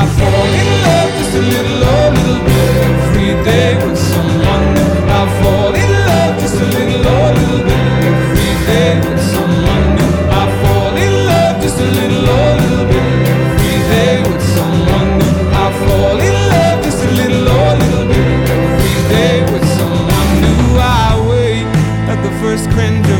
fall in love just a little, oh, little bit. Every day with someone new. I fall in love just a little, oh, little bit. Every day with someone new. I fall in love just a little, oh, little bit. Every day with someone new. I fall in love just a little, oh, little bit. Every day with someone new. I wait at the first crane.